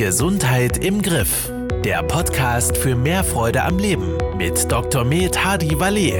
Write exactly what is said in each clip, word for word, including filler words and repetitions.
Gesundheit im Griff. Der Podcast für mehr Freude am Leben mit Doktor Med Hadi Valet.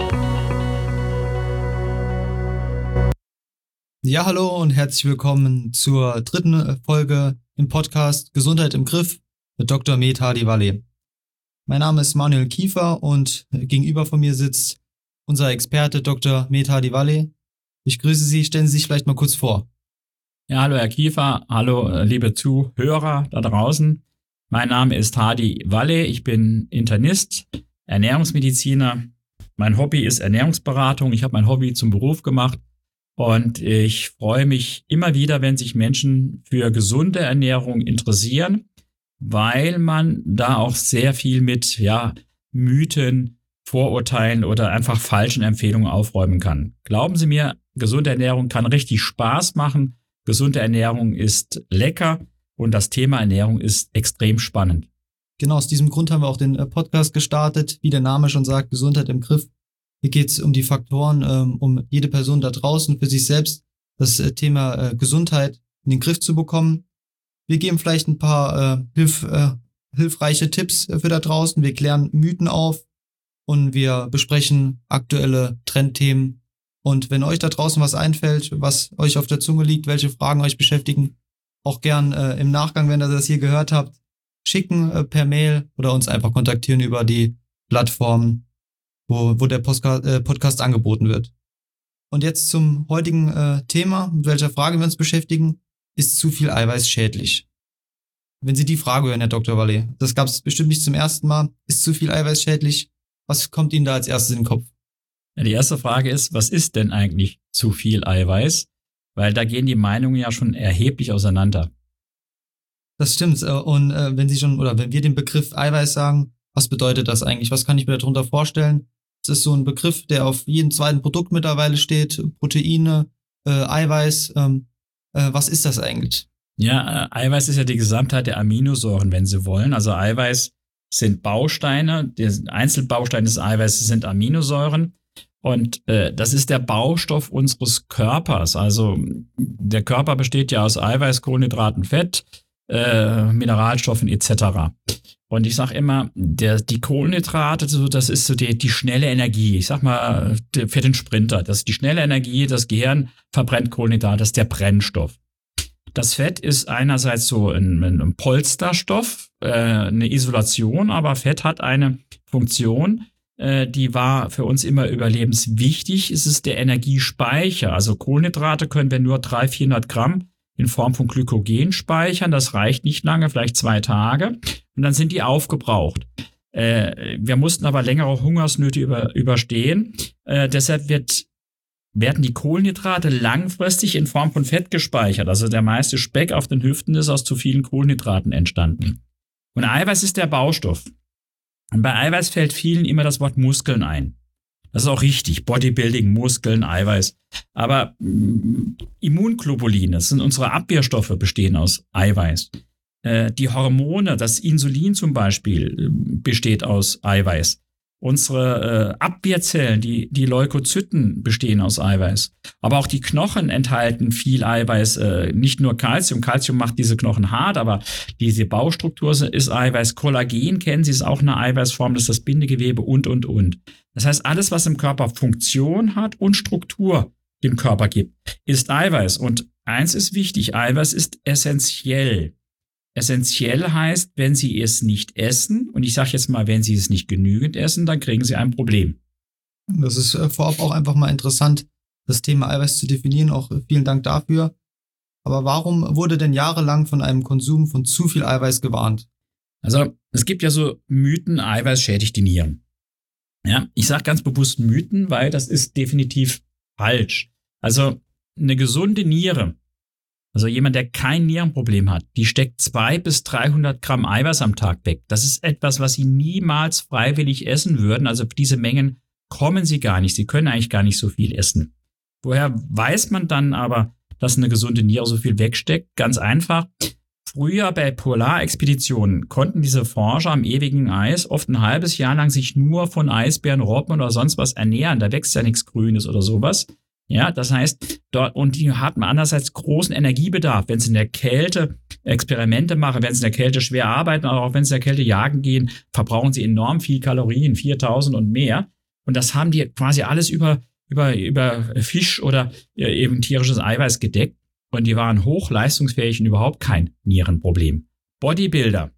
Ja, hallo und herzlich willkommen zur dritten Folge im Podcast Gesundheit im Griff mit Doktor Med Hadi Valet. Mein Name ist Manuel Kiefer und gegenüber von mir sitzt unser Experte Doktor Med Hadi Valet. Ich grüße Sie, stellen Sie sich vielleicht mal kurz vor. Ja, hallo Herr Kiefer, hallo liebe Zuhörer da draußen. Mein Name ist Hadi Valet, ich bin Internist, Ernährungsmediziner. Mein Hobby ist Ernährungsberatung, ich habe mein Hobby zum Beruf gemacht und ich freue mich immer wieder, wenn sich Menschen für gesunde Ernährung interessieren, weil man da auch sehr viel mit ja, Mythen, Vorurteilen oder einfach falschen Empfehlungen aufräumen kann. Glauben Sie mir, gesunde Ernährung kann richtig Spaß machen. Gesunde Ernährung ist lecker und das Thema Ernährung ist extrem spannend. Genau, aus diesem Grund haben wir auch den Podcast gestartet. Wie der Name schon sagt, Gesundheit im Griff. Hier geht es um die Faktoren, um jede Person da draußen für sich selbst das Thema Gesundheit in den Griff zu bekommen. Wir geben vielleicht ein paar hilf, hilfreiche Tipps für da draußen. Wir klären Mythen auf und wir besprechen aktuelle Trendthemen. Und wenn euch da draußen was einfällt, was euch auf der Zunge liegt, welche Fragen euch beschäftigen, auch gern äh, im Nachgang, wenn ihr das hier gehört habt, schicken äh, per Mail oder uns einfach kontaktieren über die Plattform, wo, wo der Postka- äh, Podcast angeboten wird. Und jetzt zum heutigen äh, Thema, mit welcher Frage wir uns beschäftigen, ist zu viel Eiweiß schädlich? Wenn Sie die Frage hören, Herr Doktor Valet, das gab es bestimmt nicht zum ersten Mal, ist zu viel Eiweiß schädlich? Was kommt Ihnen da als erstes in den Kopf? Die erste Frage ist, was ist denn eigentlich zu viel Eiweiß? Weil da gehen die Meinungen ja schon erheblich auseinander. Das stimmt. Und äh, wenn Sie schon, oder wenn wir den Begriff Eiweiß sagen, was bedeutet das eigentlich? Was kann ich mir darunter vorstellen? Es ist so ein Begriff, der auf jedem zweiten Produkt mittlerweile steht. Proteine, äh, Eiweiß. Ähm, äh, was ist das eigentlich? Ja, äh, Eiweiß ist ja die Gesamtheit der Aminosäuren, wenn Sie wollen. Also Eiweiß sind Bausteine. Der Einzelbaustein des Eiweißes sind Aminosäuren. Und äh, das ist der Baustoff unseres Körpers. Also der Körper besteht ja aus Eiweiß, Kohlenhydraten, Fett, äh, Mineralstoffen et cetera. Und ich sage immer, der, die Kohlenhydrate, so, das ist so die, die schnelle Energie. Ich sag mal, für den Sprinter, das ist die schnelle Energie, das Gehirn verbrennt Kohlenhydrate, das ist der Brennstoff. Das Fett ist einerseits so ein, ein Polsterstoff, äh, eine Isolation, aber Fett hat eine Funktion, die war für uns immer überlebenswichtig. Es ist der Energiespeicher. Also Kohlenhydrate können wir nur dreihundert, vierhundert Gramm in Form von Glykogen speichern. Das reicht nicht lange, vielleicht zwei Tage. Und dann sind die aufgebraucht. Äh, wir mussten aber längere Hungersnöte über, überstehen. Äh, deshalb wird, werden die Kohlenhydrate langfristig in Form von Fett gespeichert. Also der meiste Speck auf den Hüften ist aus zu vielen Kohlenhydraten entstanden. Und Eiweiß ist der Baustoff. Und bei Eiweiß fällt vielen immer das Wort Muskeln ein. Das ist auch richtig. Bodybuilding, Muskeln, Eiweiß. Aber mm, Immunglobuline, das sind unsere Abwehrstoffe, bestehen aus Eiweiß. Äh, die Hormone, das Insulin zum Beispiel, besteht aus Eiweiß. Unsere äh, Abwehrzellen, die, die Leukozyten, bestehen aus Eiweiß. Aber auch die Knochen enthalten viel Eiweiß, äh, nicht nur Calcium. Calcium macht diese Knochen hart, aber diese Baustruktur ist Eiweiß. Kollagen kennen Sie, ist auch eine Eiweißform, das ist das Bindegewebe und, und, und. Das heißt, alles, was im Körper Funktion hat und Struktur dem Körper gibt, ist Eiweiß. Und eins ist wichtig, Eiweiß ist essentiell. Essentiell heißt, wenn Sie es nicht essen, und ich sage jetzt mal, wenn Sie es nicht genügend essen, dann kriegen Sie ein Problem. Das ist äh, vorab auch einfach mal interessant, das Thema Eiweiß zu definieren. Auch äh, vielen Dank dafür. Aber warum wurde denn jahrelang von einem Konsum von zu viel Eiweiß gewarnt? Also es gibt ja so Mythen, Eiweiß schädigt die Nieren. Ja, ich sage ganz bewusst Mythen, weil das ist definitiv falsch. Also eine gesunde Niere, also jemand, der kein Nierenproblem hat, die steckt zweihundert bis dreihundert Gramm Eiweiß am Tag weg. Das ist etwas, was Sie niemals freiwillig essen würden. Also für diese Mengen kommen Sie gar nicht. Sie können eigentlich gar nicht so viel essen. Woher weiß man dann aber, dass eine gesunde Niere so viel wegsteckt? Ganz einfach. Früher bei Polarexpeditionen konnten diese Forscher am ewigen Eis oft ein halbes Jahr lang sich nur von Eisbären, Robben oder sonst was ernähren. Da wächst ja nichts Grünes oder sowas. Ja, das heißt, dort, und die hatten andererseits großen Energiebedarf. Wenn es in der Kälte Experimente machen, wenn sie in der Kälte schwer arbeiten, aber auch wenn sie in der Kälte jagen gehen, verbrauchen sie enorm viel Kalorien, viertausend und mehr. Und das haben die quasi alles über, über, über Fisch oder eben tierisches Eiweiß gedeckt. Und die waren hochleistungsfähig und überhaupt kein Nierenproblem. Bodybuilder.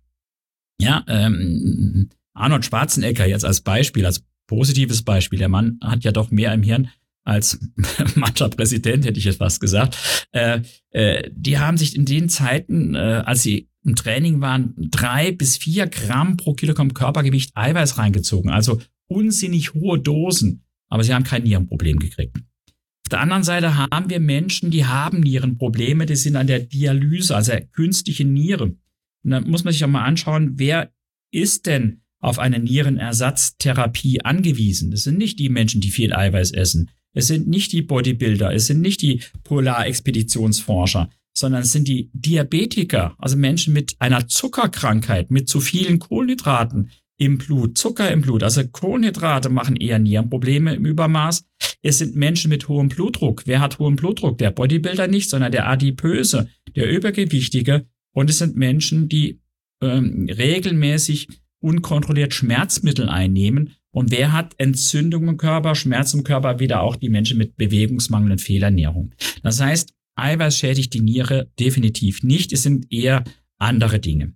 Ja, ähm, Arnold Schwarzenegger jetzt als Beispiel, als positives Beispiel. Der Mann hat ja doch mehr im Hirn als mancher Präsident, hätte ich jetzt fast gesagt. Äh, äh, die haben sich in den Zeiten, äh, als sie im Training waren, drei bis vier Gramm pro Kilogramm Körpergewicht Eiweiß reingezogen. Also unsinnig hohe Dosen. Aber sie haben kein Nierenproblem gekriegt. Auf der anderen Seite haben wir Menschen, die haben Nierenprobleme, die sind an der Dialyse, also künstliche Niere. Und dann muss man sich auch mal anschauen, wer ist denn auf eine Nierenersatztherapie angewiesen? Das sind nicht die Menschen, die viel Eiweiß essen. Es sind nicht die Bodybuilder, es sind nicht die Polarexpeditionsforscher, sondern es sind die Diabetiker, also Menschen mit einer Zuckerkrankheit, mit zu vielen Kohlenhydraten im Blut, Zucker im Blut. Also Kohlenhydrate machen eher Nierenprobleme im Übermaß. Es sind Menschen mit hohem Blutdruck. Wer hat hohen Blutdruck? Der Bodybuilder nicht, sondern der Adipöse, der Übergewichtige. Und es sind Menschen, die ähm, regelmäßig unkontrolliert Schmerzmittel einnehmen. Und wer hat Entzündung im Körper, Schmerz im Körper? Wieder auch die Menschen mit Bewegungsmangel und Fehlernährung. Das heißt, Eiweiß schädigt die Niere definitiv nicht. Es sind eher andere Dinge.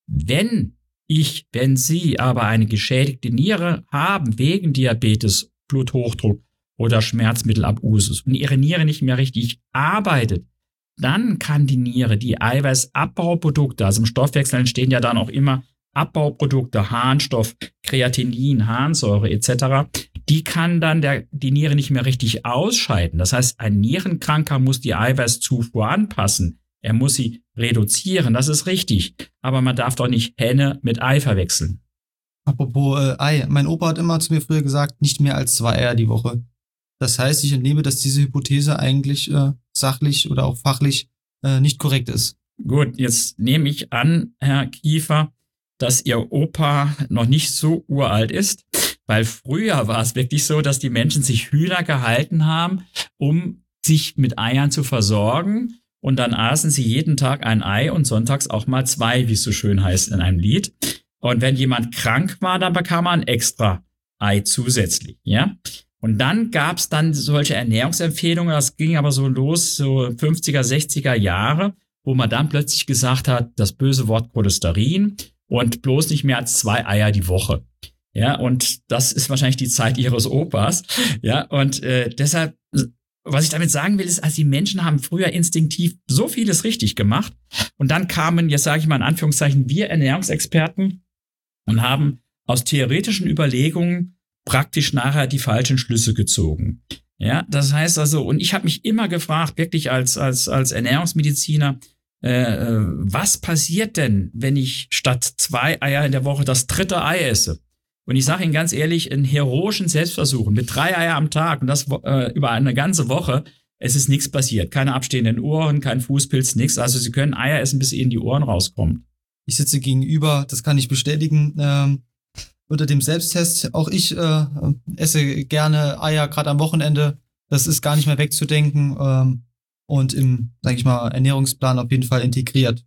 Wenn ich, wenn Sie aber eine geschädigte Niere haben wegen Diabetes, Bluthochdruck oder Schmerzmittelabusus und Ihre Niere nicht mehr richtig arbeitet, dann kann die Niere die Eiweißabbauprodukte, also im Stoffwechsel entstehen ja dann auch immer Abbauprodukte, Harnstoff, Kreatinin, Harnsäure et cetera, die kann dann der, die Niere nicht mehr richtig ausscheiden. Das heißt, ein Nierenkranker muss die Eiweißzufuhr anpassen. Er muss sie reduzieren, das ist richtig. Aber man darf doch nicht Henne mit Ei verwechseln. Apropos äh, Ei, mein Opa hat immer zu mir früher gesagt, nicht mehr als zwei Eier die Woche. Das heißt, ich entnehme, dass diese Hypothese eigentlich äh, sachlich oder auch fachlich äh, nicht korrekt ist. Gut, jetzt nehme ich an, Herr Kiefer, dass Ihr Opa noch nicht so uralt ist, weil früher war es wirklich so, dass die Menschen sich Hühner gehalten haben, um sich mit Eiern zu versorgen. Und dann aßen sie jeden Tag ein Ei und sonntags auch mal zwei, wie es so schön heißt in einem Lied. Und wenn jemand krank war, dann bekam man ein extra Ei zusätzlich, ja. Und dann gab es dann solche Ernährungsempfehlungen, das ging aber so los, so fünfziger, sechziger Jahre, wo man dann plötzlich gesagt hat, das böse Wort Cholesterin und bloß nicht mehr als zwei Eier die Woche. Ja, und das ist wahrscheinlich die Zeit ihres Opas. Ja, und äh, deshalb, was ich damit sagen will, ist, also die Menschen haben früher instinktiv so vieles richtig gemacht. Und dann kamen, jetzt sage ich mal in Anführungszeichen, wir Ernährungsexperten und haben aus theoretischen Überlegungen praktisch nachher die falschen Schlüsse gezogen. Ja, das heißt also, und ich habe mich immer gefragt, wirklich als als als Ernährungsmediziner, äh, was passiert denn, wenn ich statt zwei Eier in der Woche das dritte Ei esse? Und ich sage Ihnen ganz ehrlich, in heroischen Selbstversuchen mit drei Eier am Tag und das äh, über eine ganze Woche, es ist nichts passiert. Keine abstehenden Ohren, kein Fußpilz, nichts. Also Sie können Eier essen, bis Ihnen die Ohren rauskommen. Ich sitze gegenüber, das kann ich bestätigen, ähm, unter dem Selbsttest. Auch ich äh, esse gerne Eier, gerade am Wochenende. Das ist gar nicht mehr wegzudenken ähm, und im, sage ich mal, Ernährungsplan auf jeden Fall integriert.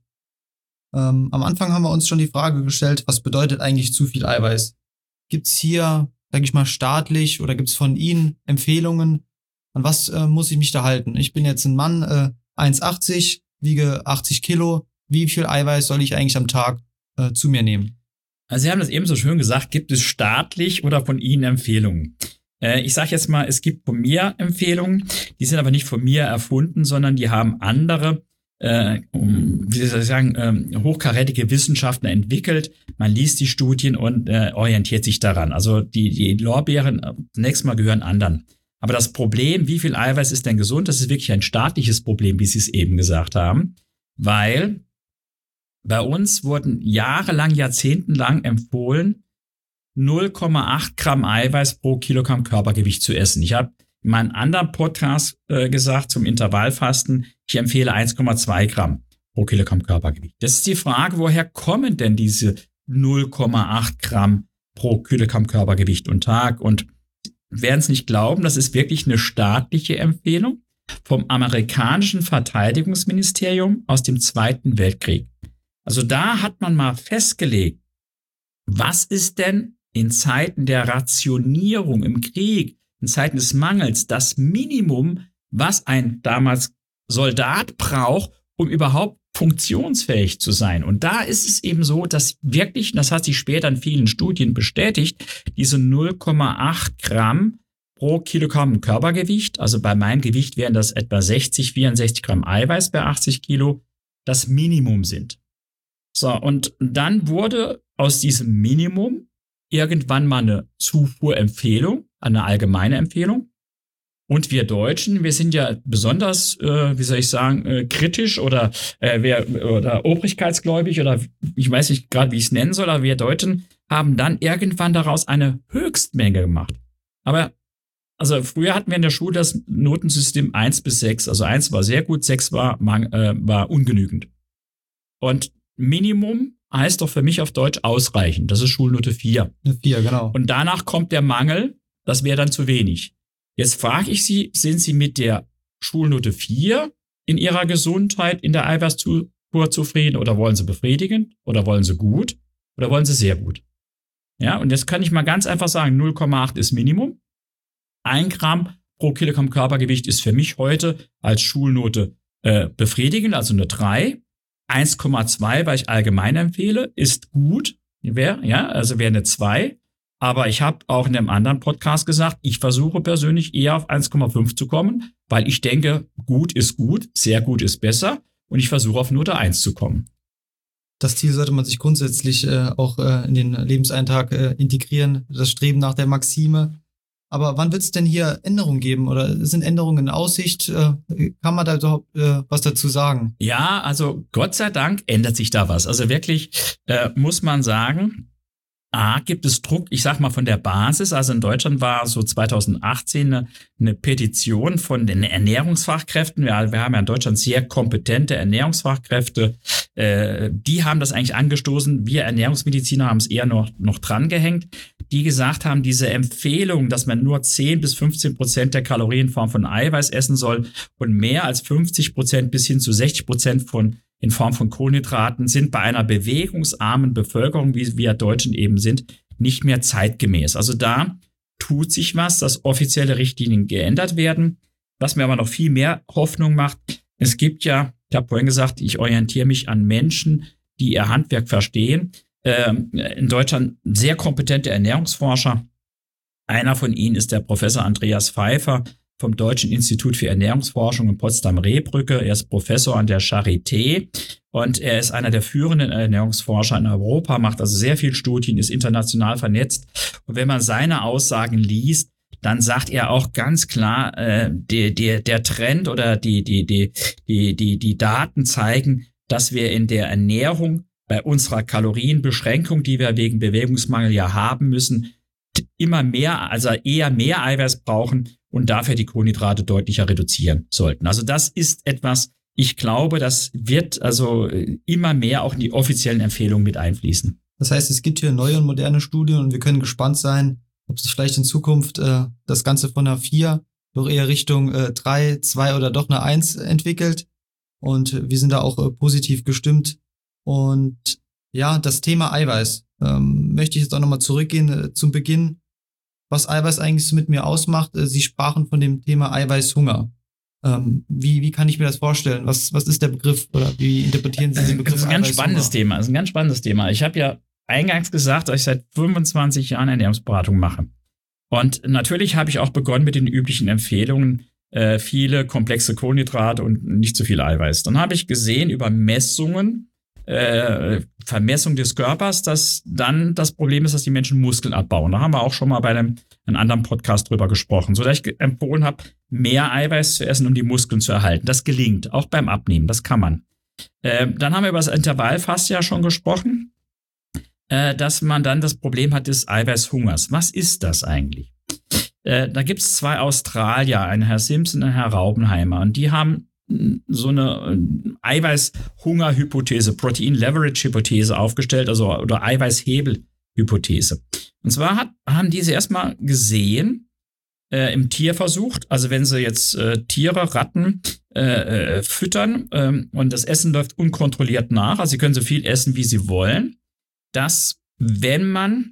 Ähm, am Anfang haben wir uns schon die Frage gestellt, was bedeutet eigentlich zu viel Eiweiß? Gibt's hier, sage ich mal, staatlich oder gibt's von Ihnen Empfehlungen? An was äh, muss ich mich da halten? Ich bin jetzt ein Mann, äh, eins Komma achtzig, wiege achtzig Kilo. Wie viel Eiweiß soll ich eigentlich am Tag äh, zu mir nehmen? Also Sie haben das eben so schön gesagt, gibt es staatlich oder von Ihnen Empfehlungen? Äh, ich sage jetzt mal, es gibt von mir Empfehlungen, die sind aber nicht von mir erfunden, sondern die haben andere, äh, wie soll ich sagen, äh, hochkarätige Wissenschaftler entwickelt. Man liest die Studien und äh, orientiert sich daran. Also die, die Lorbeeren äh, zunächst mal gehören anderen. Aber das Problem, wie viel Eiweiß ist denn gesund, das ist wirklich ein staatliches Problem, wie Sie es eben gesagt haben, weil bei uns wurden jahrelang, jahrzehntelang empfohlen, null Komma acht Gramm Eiweiß pro Kilogramm Körpergewicht zu essen. Ich habe in meinem anderen Podcast äh, gesagt zum Intervallfasten, ich empfehle eins Komma zwei Gramm pro Kilogramm Körpergewicht. Das ist die Frage, woher kommen denn diese null Komma acht Gramm pro Kilogramm Körpergewicht und Tag? Und werden es nicht glauben, das ist wirklich eine staatliche Empfehlung. vom amerikanischen Verteidigungsministerium aus dem Zweiten Weltkrieg. Also da hat man mal festgelegt, was ist denn in Zeiten der Rationierung im Krieg, in Zeiten des Mangels, das Minimum, was ein damals Soldat braucht, um überhaupt funktionsfähig zu sein. Und da ist es eben so, dass wirklich, das hat sich später in vielen Studien bestätigt, diese null Komma acht Gramm pro Kilogramm Körpergewicht, also bei meinem Gewicht wären das etwa sechzig, vierundsechzig Gramm Eiweiß bei achtzig Kilo, das Minimum sind. So, und dann wurde aus diesem Minimum irgendwann mal eine Zufuhrempfehlung, eine allgemeine Empfehlung. Und wir Deutschen, wir sind ja besonders, äh, wie soll ich sagen, äh, kritisch oder, äh, wir, oder obrigkeitsgläubig oder ich weiß nicht gerade, wie ich es nennen soll, aber wir Deutschen haben dann irgendwann daraus eine Höchstmenge gemacht. Aber also früher hatten wir in der Schule das Notensystem eins bis sechs. Also eins war sehr gut, sechs war, äh, war ungenügend. Und Minimum heißt doch für mich auf Deutsch ausreichend. Das ist Schulnote vier. vier, genau. Und danach kommt der Mangel, das wäre dann zu wenig. Jetzt frage ich Sie, sind Sie mit der Schulnote vier in Ihrer Gesundheit, in der Eiweißzufuhr zufrieden oder wollen Sie befriedigend oder wollen Sie gut oder wollen Sie sehr gut? Ja, und jetzt kann ich mal ganz einfach sagen, null Komma acht ist Minimum. Ein Gramm pro Kilogramm Körpergewicht ist für mich heute als Schulnote äh, befriedigend, also eine drei. eins Komma zwei, weil ich allgemein empfehle, ist gut. Wär, ja, also wäre eine zwei. Aber ich habe auch in einem anderen Podcast gesagt, ich versuche persönlich eher auf eins Komma fünf zu kommen, weil ich denke, gut ist gut, sehr gut ist besser und ich versuche auf Note eins zu kommen. Das Ziel sollte man sich grundsätzlich äh, auch äh, in den Lebenseintrag äh, integrieren, das Streben nach der Maxime. Aber wann wird es denn hier Änderungen geben oder sind Änderungen in Aussicht? Äh, kann man da überhaupt äh, was dazu sagen? Ja, also Gott sei Dank ändert sich da was. Also wirklich äh, muss man sagen, A, gibt es Druck, ich sag mal von der Basis. Also in Deutschland war so zweitausendachtzehn eine, eine Petition von den Ernährungsfachkräften. Wir, wir haben ja in Deutschland sehr kompetente Ernährungsfachkräfte. Äh, die haben das eigentlich angestoßen. Wir Ernährungsmediziner haben es eher noch, noch dran gehängt. Die gesagt haben, diese Empfehlung, dass man nur zehn bis fünfzehn Prozent der Kalorien in Form von Eiweiß essen soll und mehr als fünfzig Prozent bis hin zu sechzig Prozent von in Form von Kohlenhydraten sind bei einer bewegungsarmen Bevölkerung, wie wir Deutschen eben sind, nicht mehr zeitgemäß. Also da tut sich was, dass offizielle Richtlinien geändert werden. Was mir aber noch viel mehr Hoffnung macht, es gibt ja, ich habe vorhin gesagt, ich orientiere mich an Menschen, die ihr Handwerk verstehen. Ähm, in Deutschland sehr kompetente Ernährungsforscher. Einer von ihnen ist der Professor Andreas Pfeiffer vom Deutschen Institut für Ernährungsforschung in Potsdam-Rehbrücke. Er ist Professor an der Charité und er ist einer der führenden Ernährungsforscher in Europa, macht also sehr viel Studien, ist international vernetzt. Und wenn man seine Aussagen liest, dann sagt er auch ganz klar, äh, die, die, der Trend oder die, die, die, die, die, die Daten zeigen, dass wir in der Ernährung bei unserer Kalorienbeschränkung, die wir wegen Bewegungsmangel ja haben müssen, immer mehr, also eher mehr Eiweiß brauchen und dafür die Kohlenhydrate deutlicher reduzieren sollten. Also das ist etwas, ich glaube, das wird also immer mehr auch in die offiziellen Empfehlungen mit einfließen. Das heißt, es gibt hier neue und moderne Studien und wir können gespannt sein, ob sich vielleicht in Zukunft äh, das Ganze von einer vier doch eher Richtung äh, drei, zwei oder doch eine eins entwickelt. Und wir sind da auch äh, positiv gestimmt. Und ja, das Thema Eiweiß ähm, möchte ich jetzt auch nochmal zurückgehen äh, zum Beginn. Was Eiweiß eigentlich so mit mir ausmacht. Äh, Sie sprachen von dem Thema Eiweißhunger. Ähm, wie, wie kann ich mir das vorstellen? Was, was ist der Begriff oder wie interpretieren Sie den Begriff? Das ist ein ganz spannendes Thema. Das ist ein ganz spannendes Thema. Ich habe ja eingangs gesagt, dass ich seit fünfundzwanzig Jahren Ernährungsberatung mache. Und natürlich habe ich auch begonnen mit den üblichen Empfehlungen, äh, viele komplexe Kohlenhydrate und nicht zu viel Eiweiß. Dann habe ich gesehen über Messungen, äh, Vermessung des Körpers, dass dann das Problem ist, dass die Menschen Muskeln abbauen. Da haben wir auch schon mal bei einem, einem anderen Podcast drüber gesprochen, sodass ich empfohlen habe, mehr Eiweiß zu essen, um die Muskeln zu erhalten. Das gelingt, auch beim Abnehmen, das kann man. Äh, dann haben wir über das Intervallfasten ja schon gesprochen, äh, dass man dann das Problem hat des Eiweißhungers. Was ist das eigentlich? Äh, da gibt es zwei Australier, einen Herr Simpson und einen Herr Raubenheimer, und die haben so eine Eiweißhunger-Hypothese, Protein-Leverage-Hypothese aufgestellt, also oder Eiweißhebel-Hypothese. Und zwar hat, haben diese erstmal gesehen, äh, im Tierversuch, also wenn sie jetzt äh, Tiere, Ratten äh, äh, füttern ähm, und das Essen läuft unkontrolliert nach, also sie können so viel essen, wie sie wollen, dass wenn man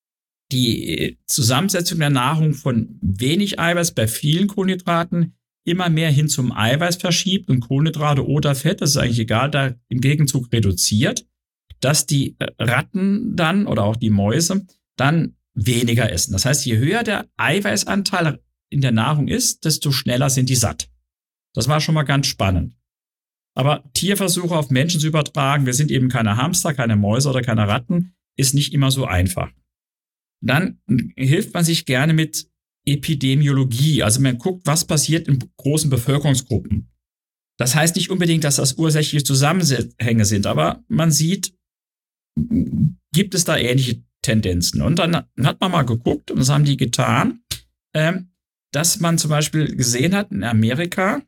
die Zusammensetzung der Nahrung von wenig Eiweiß bei vielen Kohlenhydraten immer mehr hin zum Eiweiß verschiebt und Kohlenhydrate oder Fett, das ist eigentlich egal, da im Gegenzug reduziert, dass die Ratten dann oder auch die Mäuse dann weniger essen. Das heißt, je höher der Eiweißanteil in der Nahrung ist, desto schneller sind die satt. Das war schon mal ganz spannend. Aber Tierversuche auf Menschen zu übertragen, wir sind eben keine Hamster, keine Mäuse oder keine Ratten, ist nicht immer so einfach. Dann hilft man sich gerne mit Epidemiologie. Also man guckt, was passiert in großen Bevölkerungsgruppen. Das heißt nicht unbedingt, dass das ursächliche Zusammenhänge sind, aber man sieht, gibt es da ähnliche Tendenzen. Und dann hat man mal geguckt, und das haben die getan, dass man zum Beispiel gesehen hat, in Amerika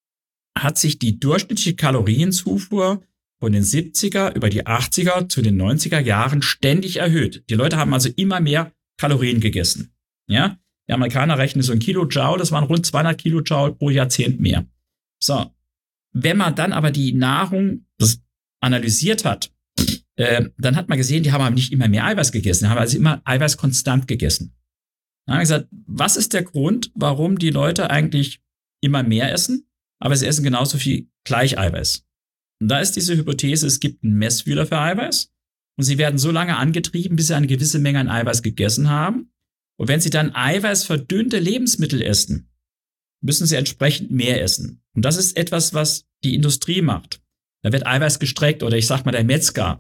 hat sich die durchschnittliche Kalorienzufuhr von den siebziger über die achtziger zu den neunziger Jahren ständig erhöht. Die Leute haben also immer mehr Kalorien gegessen. Ja? Die Amerikaner rechnen so ein Kilojoule, das waren rund zweihundert Kilojoule pro Jahrzehnt mehr. So, wenn man dann aber die Nahrung analysiert hat, äh, dann hat man gesehen, die haben aber nicht immer mehr Eiweiß gegessen, die haben also immer Eiweiß konstant gegessen. Dann haben wir gesagt, was ist der Grund, warum die Leute eigentlich immer mehr essen, aber sie essen genauso viel Gleicheiweiß? Und da ist diese Hypothese, es gibt einen Messfühler für Eiweiß und sie werden so lange angetrieben, bis sie eine gewisse Menge an Eiweiß gegessen haben. Und wenn sie dann eiweißverdünnte Lebensmittel essen, müssen sie entsprechend mehr essen. Und das ist etwas, was die Industrie macht. Da wird Eiweiß gestreckt oder ich sag mal der Metzger,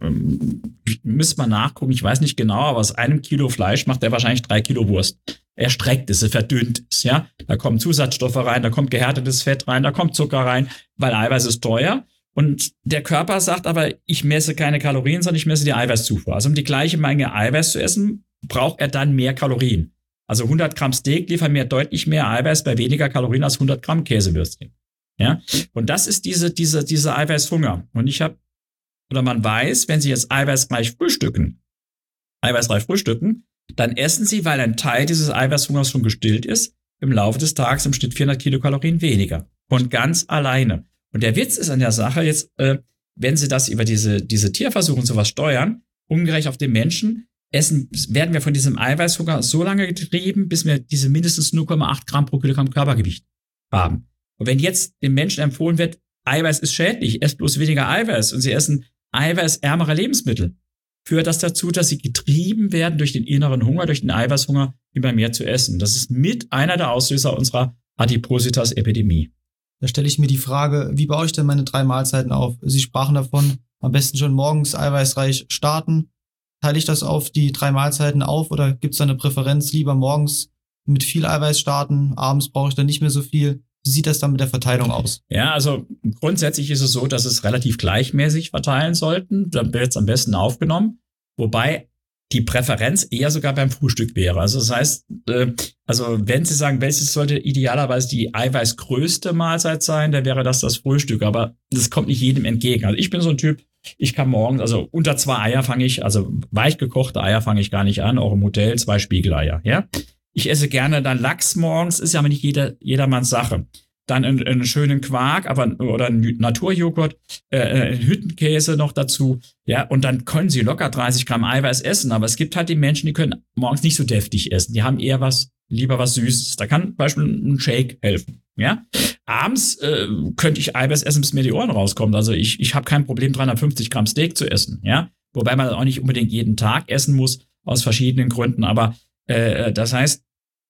müsste man nachgucken, ich weiß nicht genau, aber aus einem Kilo Fleisch macht er wahrscheinlich drei Kilo Wurst. Er streckt es, er verdünnt es, ja. Da kommen Zusatzstoffe rein, da kommt gehärtetes Fett rein, da kommt Zucker rein, weil Eiweiß ist teuer. Und der Körper sagt aber, ich messe keine Kalorien, sondern ich messe die Eiweißzufuhr. Also um die gleiche Menge Eiweiß zu essen, braucht er dann mehr Kalorien. Also hundert Gramm Steak liefern mir deutlich mehr Eiweiß bei weniger Kalorien als hundert Gramm Käsewürstchen. Ja? Und das ist diese, diese, diese Eiweißhunger. Und ich habe, oder man weiß, wenn Sie jetzt eiweißreich frühstücken, eiweißreich frühstücken, dann essen Sie, weil ein Teil dieses Eiweißhungers schon gestillt ist, im Laufe des Tages im Schnitt vierhundert Kilokalorien weniger. Von ganz alleine. Und der Witz ist an der Sache jetzt, äh, wenn Sie das über diese, diese Tierversuche und sowas steuern, umgerechnet auf den Menschen, essen, werden wir von diesem Eiweißhunger so lange getrieben, bis wir diese mindestens null Komma acht Gramm pro Kilogramm Körpergewicht haben. Und wenn jetzt den Menschen empfohlen wird, Eiweiß ist schädlich, esst bloß weniger Eiweiß und sie essen eiweißärmere Lebensmittel, führt das dazu, dass sie getrieben werden durch den inneren Hunger, durch den Eiweißhunger, immer mehr zu essen. Das ist mit einer der Auslöser unserer Adipositas-Epidemie. Da stelle ich mir die Frage, wie baue ich denn meine drei Mahlzeiten auf? Sie sprachen davon, am besten schon morgens eiweißreich starten. Teile ich das auf die drei Mahlzeiten auf oder gibt es da eine Präferenz, lieber morgens mit viel Eiweiß starten, abends brauche ich dann nicht mehr so viel? Wie sieht das dann mit der Verteilung aus? Ja, also grundsätzlich ist es so, dass es relativ gleichmäßig verteilen sollten. Dann wird es am besten aufgenommen. Wobei die Präferenz eher sogar beim Frühstück wäre. Also das heißt, äh, also wenn Sie sagen, welches sollte idealerweise die eiweißgrößte Mahlzeit sein, dann wäre das das Frühstück. Aber das kommt nicht jedem entgegen. Also ich bin so ein Typ, ich kann morgens, also unter zwei Eier fange ich, also weich gekochte Eier fange ich gar nicht an, auch im Hotel zwei Spiegeleier, ja. Ich esse gerne dann Lachs morgens, ist ja aber nicht jeder, jedermanns Sache. Dann einen, einen schönen Quark, aber oder einen Naturjoghurt, äh, einen Hüttenkäse noch dazu, ja, und dann können sie locker dreißig Gramm Eiweiß essen, aber es gibt halt die Menschen, die können morgens nicht so deftig essen, die haben eher was, lieber was Süßes. Da kann zum Beispiel ein Shake helfen, ja. Abends äh, könnte ich Eiweiß essen, bis mir die Ohren rauskommen, also ich, ich habe kein Problem, dreihundertfünfzig Gramm Steak zu essen, ja, wobei man auch nicht unbedingt jeden Tag essen muss, aus verschiedenen Gründen, aber äh, das heißt,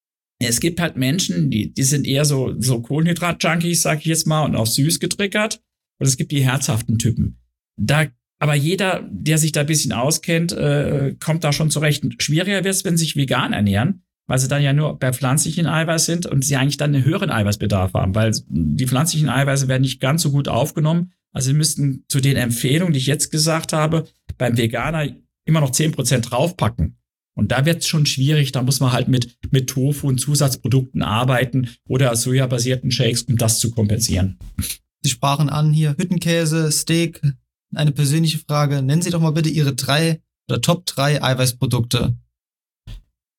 es gibt halt Menschen, die, die sind eher so, so Kohlenhydrat-Junkies, sag ich jetzt mal, und auch süß getriggert. Und es gibt die herzhaften Typen. Da, aber jeder, der sich da ein bisschen auskennt, äh, kommt da schon zurecht. Schwieriger wird es, wenn sie sich vegan ernähren, weil sie dann ja nur bei pflanzlichen Eiweiß sind und sie eigentlich dann einen höheren Eiweißbedarf haben, weil die pflanzlichen Eiweiße werden nicht ganz so gut aufgenommen. Also sie müssten zu den Empfehlungen, die ich jetzt gesagt habe, beim Veganer immer noch zehn Prozent draufpacken. Und da wird es schon schwierig, da muss man halt mit, mit Tofu und Zusatzprodukten arbeiten oder sojabasierten Shakes, um das zu kompensieren. Sie sprachen an hier Hüttenkäse, Steak. Eine persönliche Frage, nennen Sie doch mal bitte Ihre drei oder Top drei Eiweißprodukte.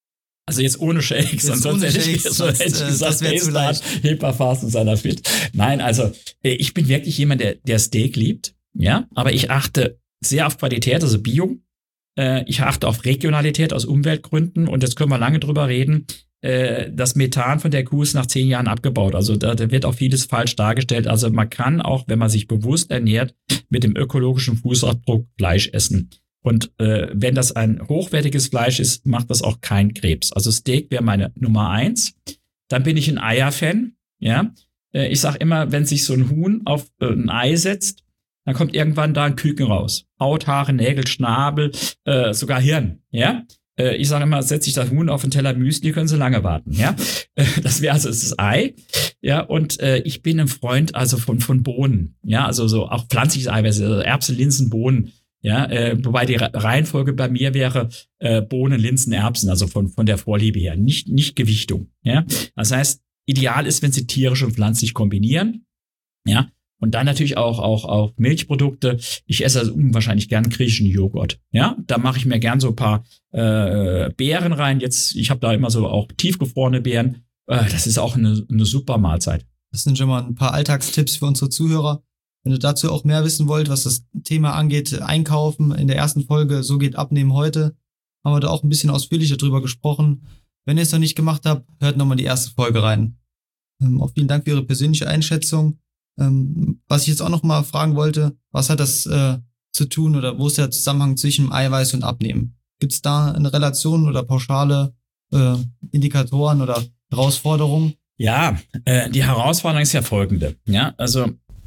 Also jetzt ohne Shakes, Jetzt ansonsten ohne hätte ich, Shakes, sonst hätte ich sonst, äh, gesagt, das wär zu leicht. Hyperfast und Salafit. Nein, also äh, ich bin wirklich jemand, der, der Steak liebt, ja, aber ich achte sehr auf Qualität, also Bio. Äh, ich achte auf Regionalität aus Umweltgründen und jetzt können wir lange drüber reden. Äh, das Methan von der Kuh ist nach zehn Jahren abgebaut, also da, da wird auch vieles falsch dargestellt. Also man kann auch, wenn man sich bewusst ernährt, mit dem ökologischen Fußabdruck Fleisch essen. Und äh, wenn das ein hochwertiges Fleisch ist, macht das auch keinen Krebs. Also Steak wäre meine Nummer eins. Dann bin ich ein Eier-Fan. Ja, äh, ich sage immer, wenn sich so ein Huhn auf äh, ein Ei setzt, dann kommt irgendwann da ein Küken raus. Haut, Haare, Nägel, Schnabel, äh, sogar Hirn. Ja, äh, ich sage immer, setzt sich das Huhn auf einen Teller Müsli, können Sie lange warten. Ja, äh, das wäre also das Ei. Ja, und äh, ich bin ein Freund also von von Bohnen. Ja, also so auch pflanzliches Eiweiß, also Erbsen, Linsen, Bohnen. Ja, äh, wobei die Reihenfolge bei mir wäre äh, Bohnen, Linsen, Erbsen, also von von der Vorliebe her, nicht nicht Gewichtung. Ja, das heißt, ideal ist, wenn Sie tierisch und pflanzlich kombinieren. Ja, und dann natürlich auch auch auch Milchprodukte. Ich esse also unwahrscheinlich gern griechischen Joghurt. Ja, da mache ich mir gern so ein paar äh, Beeren rein. Jetzt, ich habe da immer so auch tiefgefrorene Beeren. Äh, das ist auch eine eine super Mahlzeit. Das sind schon mal ein paar Alltagstipps für unsere Zuhörer. Wenn ihr dazu auch mehr wissen wollt, was das Thema angeht, Einkaufen, in der ersten Folge So geht Abnehmen heute, haben wir da auch ein bisschen ausführlicher drüber gesprochen. Wenn ihr es noch nicht gemacht habt, hört nochmal die erste Folge rein. Ähm, auch vielen Dank für Ihre persönliche Einschätzung. Ähm, was ich jetzt auch nochmal fragen wollte, was hat das äh, zu tun oder wo ist der Zusammenhang zwischen Eiweiß und Abnehmen? Gibt es da eine Relation oder pauschale äh, Indikatoren oder Herausforderungen? Ja, äh, die Herausforderung ist ja folgende. Ja, also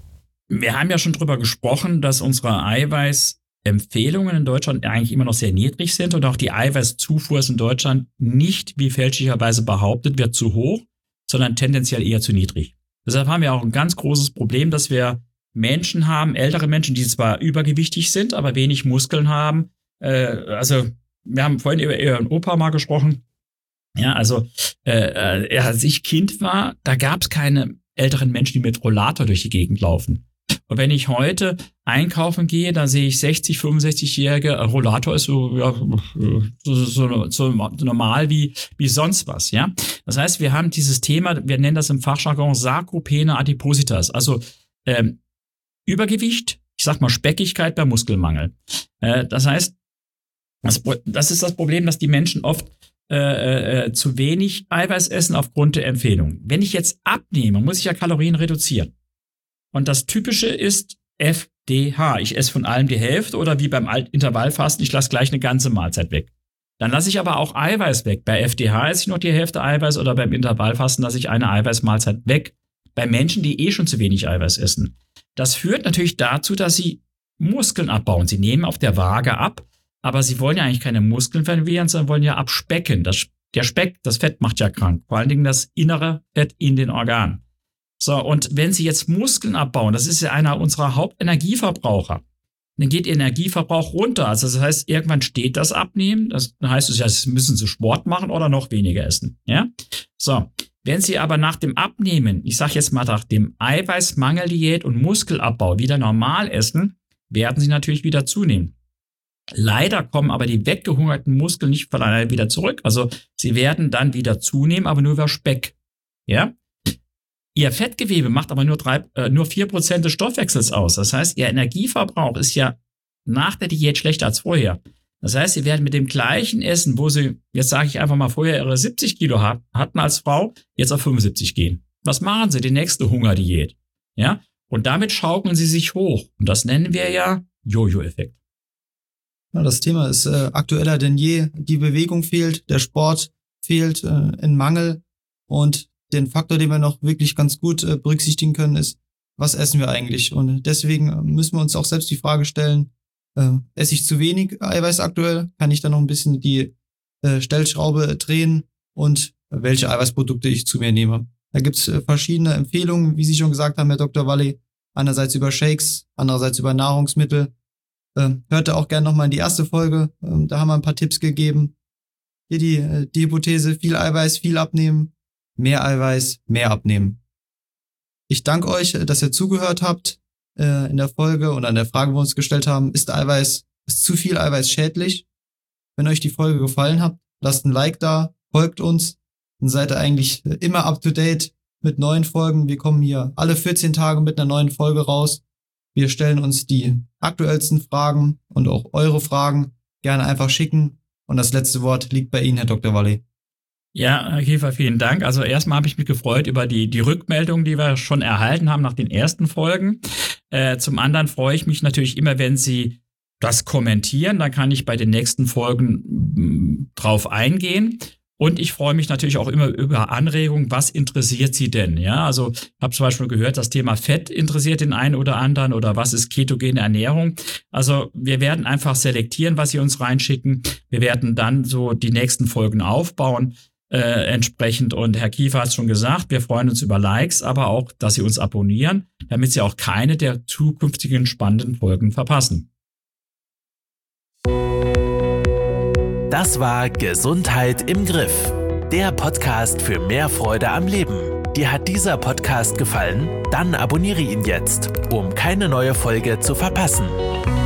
wir haben ja schon drüber gesprochen, dass unsere Eiweißempfehlungen in Deutschland eigentlich immer noch sehr niedrig sind und auch die Eiweißzufuhr ist in Deutschland nicht, wie fälschlicherweise behauptet wird, zu hoch, sondern tendenziell eher zu niedrig. Deshalb haben wir auch ein ganz großes Problem, dass wir Menschen haben, ältere Menschen, die zwar übergewichtig sind, aber wenig Muskeln haben. Äh, also wir haben vorhin über Ihren Opa mal gesprochen. Ja, also äh, als ich Kind war, da gab es keine älteren Menschen, die mit Rollator durch die Gegend laufen. Und wenn ich heute einkaufen gehe, dann sehe ich sechzig, fünfundsechzig-Jährige, Rollator ist so, ja, so, so, so normal wie, wie sonst was, ja. Das heißt, wir haben dieses Thema, wir nennen das im Fachjargon Sarkopene Adipositas, also ähm, Übergewicht, ich sag mal Speckigkeit bei Muskelmangel. Äh, das heißt, das, das ist das Problem, dass die Menschen oft äh, äh, zu wenig Eiweiß essen aufgrund der Empfehlung. Wenn ich jetzt abnehme, muss ich ja Kalorien reduzieren. Und das Typische ist F D H. Ich esse von allem die Hälfte oder wie beim Intervallfasten, ich lasse gleich eine ganze Mahlzeit weg. Dann lasse ich aber auch Eiweiß weg. Bei F D H esse ich noch die Hälfte Eiweiß oder beim Intervallfasten lasse ich eine Eiweißmahlzeit weg. Bei Menschen, die eh schon zu wenig Eiweiß essen. Das führt natürlich dazu, dass sie Muskeln abbauen. Sie nehmen auf der Waage ab, aber sie wollen ja eigentlich keine Muskeln verlieren, sondern wollen ja abspecken. Das, der Speck, das Fett macht ja krank. Vor allen Dingen das innere Fett in den Organen. So, und wenn Sie jetzt Muskeln abbauen, das ist ja einer unserer Hauptenergieverbraucher, dann geht Ihr Energieverbrauch runter. Also das heißt, irgendwann steht das Abnehmen. Das heißt es ja, Sie müssen Sie Sport machen oder noch weniger essen. Ja? So, wenn Sie aber nach dem Abnehmen, ich sage jetzt mal nach dem Eiweißmangeldiät und Muskelabbau wieder normal essen, werden Sie natürlich wieder zunehmen. Leider kommen aber die weggehungerten Muskeln nicht von alleine wieder zurück. Also Sie werden dann wieder zunehmen, aber nur über Speck. Ja? Ihr Fettgewebe macht aber nur, drei, äh, nur vier Prozent des Stoffwechsels aus. Das heißt, Ihr Energieverbrauch ist ja nach der Diät schlechter als vorher. Das heißt, Sie werden mit dem gleichen Essen, wo Sie, jetzt sage ich einfach mal, vorher Ihre siebzig Kilo hat, hatten als Frau, jetzt auf fünfundsiebzig gehen. Was machen Sie? Die nächste Hungerdiät. Ja? Und damit schaukeln Sie sich hoch. Und das nennen wir ja Jojo-Effekt. Ja, das Thema ist äh, aktueller denn je. Die Bewegung fehlt, der Sport fehlt äh, in Mangel und den Faktor, den wir noch wirklich ganz gut äh, berücksichtigen können, ist, was essen wir eigentlich? Und deswegen müssen wir uns auch selbst die Frage stellen, äh, esse ich zu wenig Eiweiß aktuell? Kann ich da noch ein bisschen die äh, Stellschraube drehen? Und welche Eiweißprodukte ich zu mir nehme? Da gibt's äh, verschiedene Empfehlungen, wie Sie schon gesagt haben, Herr Doktor Walli. Einerseits über Shakes, andererseits über Nahrungsmittel. Äh, hört da auch gerne nochmal in die erste Folge. Äh, da haben wir ein paar Tipps gegeben. Hier die, äh, die Hypothese, viel Eiweiß, viel abnehmen. Mehr Eiweiß, mehr abnehmen. Ich danke euch, dass ihr zugehört habt äh, in der Folge und an der Frage, wo wir uns gestellt haben, ist Eiweiß, ist zu viel Eiweiß schädlich? Wenn euch die Folge gefallen hat, lasst ein Like da, folgt uns, dann seid ihr eigentlich immer up to date mit neuen Folgen. Wir kommen hier alle vierzehn Tage mit einer neuen Folge raus. Wir stellen uns die aktuellsten Fragen und auch eure Fragen gerne einfach schicken. Und das letzte Wort liegt bei Ihnen, Herr Doktor Walli. Ja, Herr Kiefer, vielen Dank. Also erstmal habe ich mich gefreut über die, die Rückmeldung, die wir schon erhalten haben nach den ersten Folgen. Äh, zum anderen freue ich mich natürlich immer, wenn Sie das kommentieren. Dann kann ich bei den nächsten Folgen m, drauf eingehen. Und ich freue mich natürlich auch immer über Anregungen. Was interessiert Sie denn? Ja, also ich habe zum Beispiel gehört, das Thema Fett interessiert den einen oder anderen oder was ist ketogene Ernährung? Also wir werden einfach selektieren, was Sie uns reinschicken. Wir werden dann so die nächsten Folgen aufbauen äh, entsprechend. Und Herr Kiefer hat es schon gesagt, wir freuen uns über Likes, aber auch, dass Sie uns abonnieren, damit Sie auch keine der zukünftigen spannenden Folgen verpassen. Das war Gesundheit im Griff, der Podcast für mehr Freude am Leben. Dir hat dieser Podcast gefallen? Dann abonniere ihn jetzt, um keine neue Folge zu verpassen.